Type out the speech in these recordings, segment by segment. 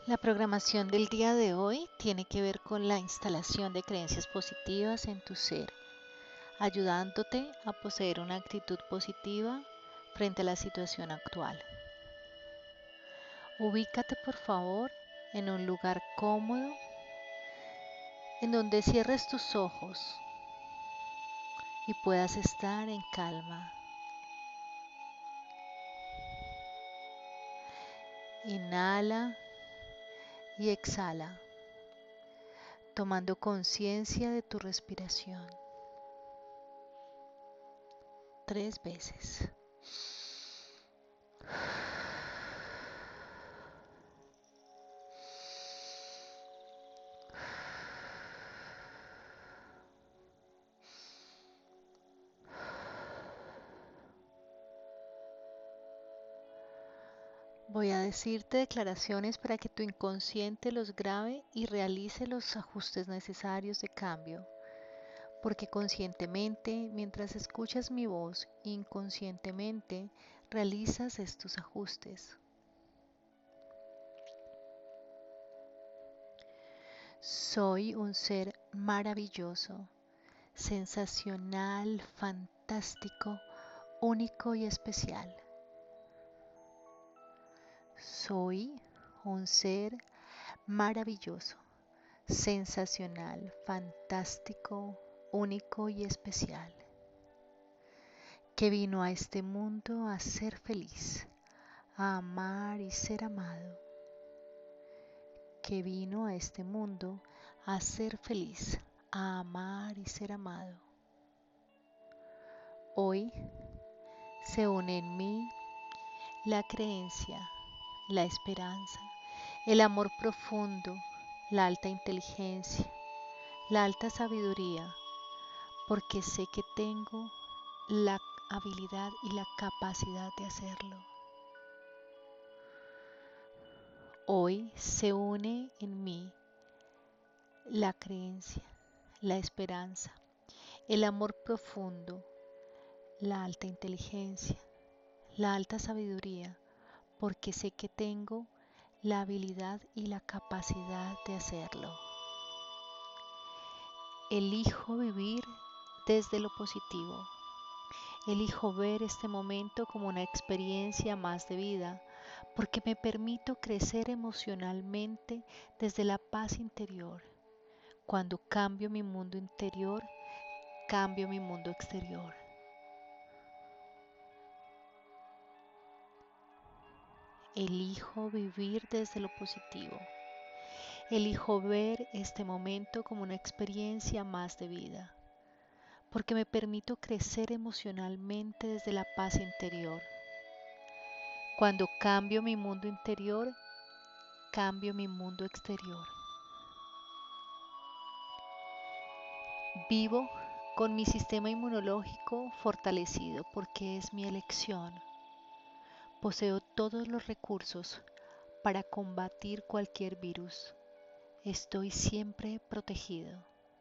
La programación del día de hoy tiene que ver con la instalación de creencias positivas en tu ser, ayudándote a poseer una actitud positiva frente a la situación actual. Ubícate por favor en un lugar cómodo en donde cierres tus ojos y puedas estar en calma. Inhala y exhala, tomando conciencia de tu respiración 3 veces. Voy a decirte declaraciones para que tu inconsciente los grabe y realice los ajustes necesarios de cambio, porque conscientemente, mientras escuchas mi voz, inconscientemente realizas estos ajustes. Soy un ser maravilloso, sensacional, fantástico, único y especial. Soy un ser maravilloso, sensacional, fantástico, único y especial, que vino a este mundo a ser feliz, a amar y ser amado, que vino a este mundo a ser feliz, a amar y ser amado. Hoy se une en mí la creencia, la esperanza, el amor profundo, la alta inteligencia, la alta sabiduría, porque sé que tengo la habilidad y la capacidad de hacerlo. Hoy se une en mí la creencia, la esperanza, el amor profundo, la alta inteligencia, la alta sabiduría, porque sé que tengo la habilidad y la capacidad de hacerlo. Elijo vivir desde lo positivo. Elijo ver este momento como una experiencia más de vida, porque me permito crecer emocionalmente desde la paz interior. Cuando cambio mi mundo interior, cambio mi mundo exterior. Elijo vivir desde lo positivo. Elijo ver este momento como una experiencia más de vida, porque me permito crecer emocionalmente desde la paz interior. Cuando cambio mi mundo interior, cambio mi mundo exterior. Vivo con mi sistema inmunológico fortalecido porque es mi elección. Poseo todos los recursos para combatir cualquier virus. Estoy siempre protegido.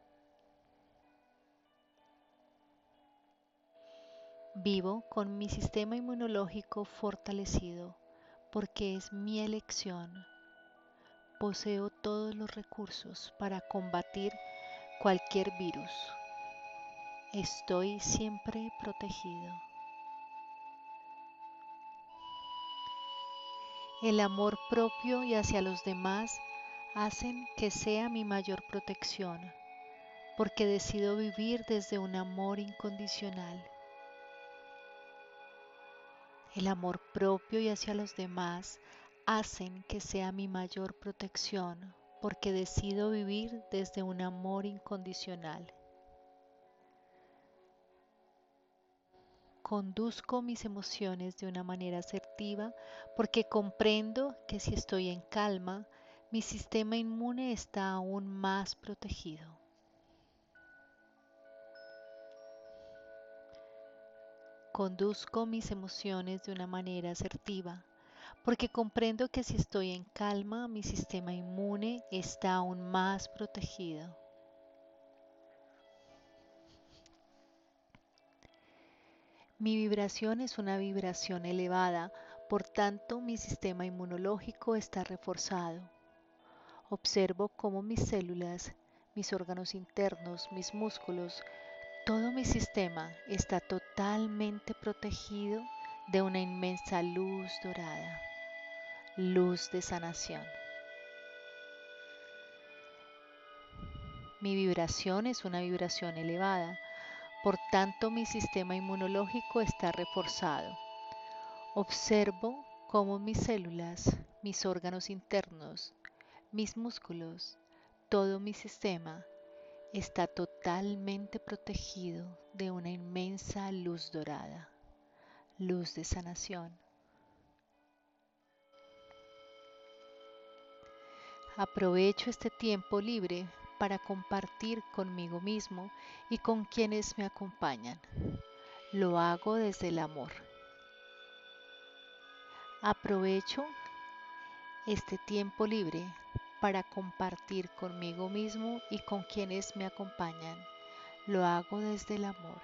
Vivo con mi sistema inmunológico fortalecido porque es mi elección. Poseo todos los recursos para combatir cualquier virus. Estoy siempre protegido. El amor propio y hacia los demás hacen que sea mi mayor protección, porque decido vivir desde un amor incondicional. El amor propio y hacia los demás hacen que sea mi mayor protección, porque decido vivir desde un amor incondicional. Conduzco mis emociones de una manera asertiva porque comprendo que si estoy en calma, mi sistema inmune está aún más protegido. Conduzco mis emociones de una manera asertiva porque comprendo que si estoy en calma, mi sistema inmune está aún más protegido. Mi vibración es una vibración elevada, por tanto mi sistema inmunológico está reforzado. Observo cómo mis células, mis órganos internos, mis músculos, todo mi sistema está totalmente protegido de una inmensa luz dorada, luz de sanación. Mi vibración es una vibración elevada, por tanto mi sistema inmunológico está reforzado. Observo cómo mis células, mis órganos internos, mis músculos, todo mi sistema está totalmente protegido de una inmensa luz dorada, luz de sanación. Aprovecho este tiempo libre para compartir conmigo mismo y con quienes me acompañan. Lo hago desde el amor. Aprovecho este tiempo libre para compartir conmigo mismo y con quienes me acompañan. Lo hago desde el amor.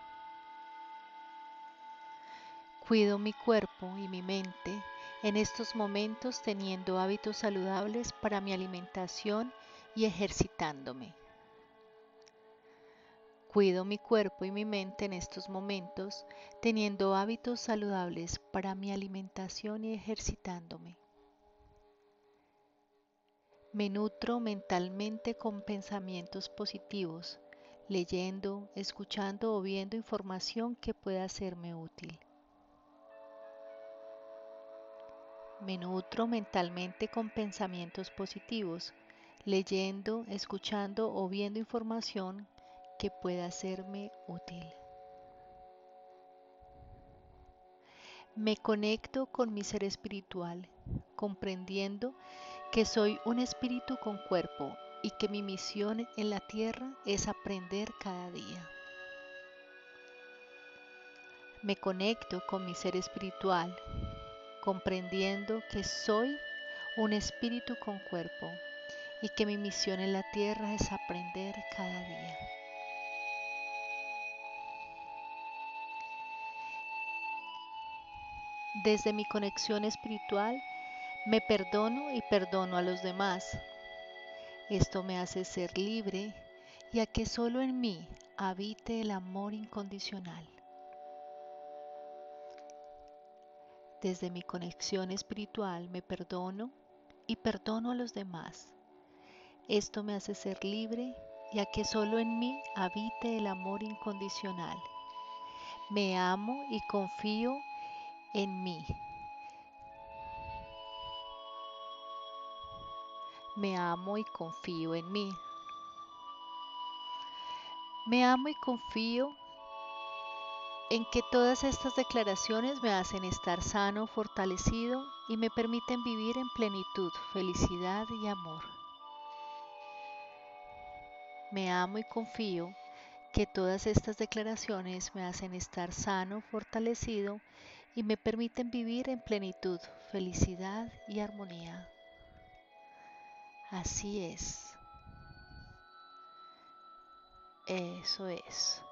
Cuido mi cuerpo y mi mente en estos momentos teniendo hábitos saludables para mi alimentación y ejercitándome. Cuido mi cuerpo y mi mente en estos momentos teniendo hábitos saludables para mi alimentación y ejercitándome. Me nutro mentalmente con pensamientos positivos, leyendo, escuchando o viendo información que pueda serme útil. Me nutro mentalmente con pensamientos positivos, leyendo, escuchando o viendo información que pueda serme útil. Me conecto con mi ser espiritual, comprendiendo que soy un espíritu con cuerpo y que mi misión en la tierra es aprender cada día. Me conecto con mi ser espiritual, comprendiendo que soy un espíritu con cuerpo y que mi misión en la tierra es aprender cada día. Desde mi conexión espiritual, me perdono y perdono a los demás. Esto me hace ser libre y a que solo en mí habite el amor incondicional. Desde mi conexión espiritual me perdono y perdono a los demás. Esto me hace ser libre y a que solo en mí habite el amor incondicional. Me amo y confío en mí. Me amo y confío en mí. Me amo y confío en que todas estas declaraciones me hacen estar sano, fortalecido y me permiten vivir en plenitud, felicidad y amor. Me amo y confío que todas estas declaraciones me hacen estar sano, fortalecido y me permiten vivir en plenitud, felicidad y armonía. Así es. Eso es.